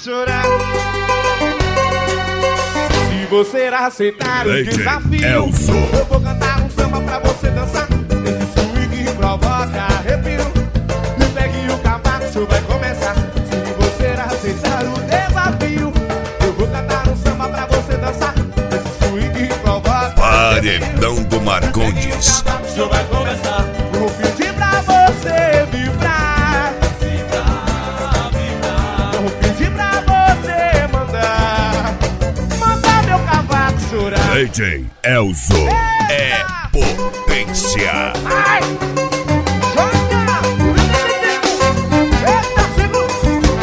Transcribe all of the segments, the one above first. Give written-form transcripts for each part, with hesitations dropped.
chorar. Se você aceitar o desafio, eu vou cantar um samba pra você dançar. Esse swing provoca arrepio. E pegue o cavaco, o show vai começar. Se você aceitar o desafio, eu vou cantar um samba pra você dançar. Esse swing provoca Paredão do Marcondes. o show vai começar. Vou pedir pra você vibrar. Vou pedir pra você mandar meu cavaco chorar. DJ Elzo é potência. Ai! Joga! Eita, segura!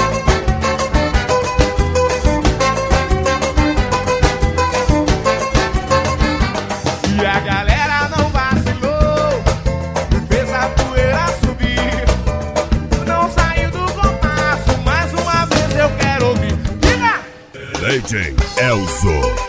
E a galera não vacilou, fez a poeira subir. Não saiu do compasso, mais uma vez eu quero ouvir. Diga! DJ Elzo.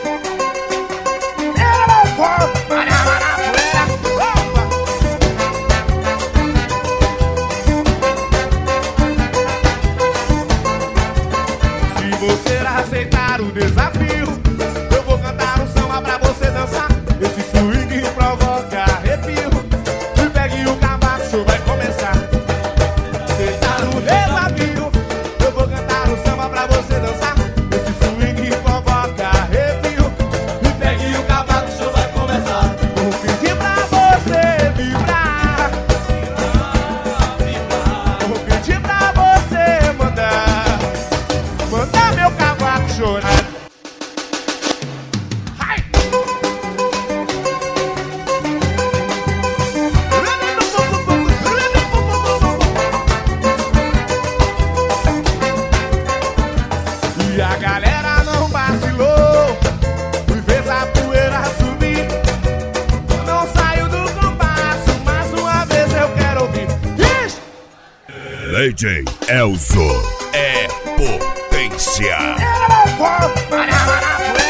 Se você aceitar o desafio, eu vou cantar um samba pra você dançar. Esse swing provoca arrepio. E pegue o cavaco, o show vai começar. Aceitar o desafio, eu vou cantar um samba pra você dançar. Esse swing provoca arrepio. E pegue o cavaco, o show vai começar. Vou pedir pra você vibrar. Vou pedir pra você mandar meu cavaco chorar. Ai! E a galera não vacilou, fez a poeira subir. Não saiu do compasso, mais uma vez eu quero ouvir. DJ Elzo é potência. Era bom,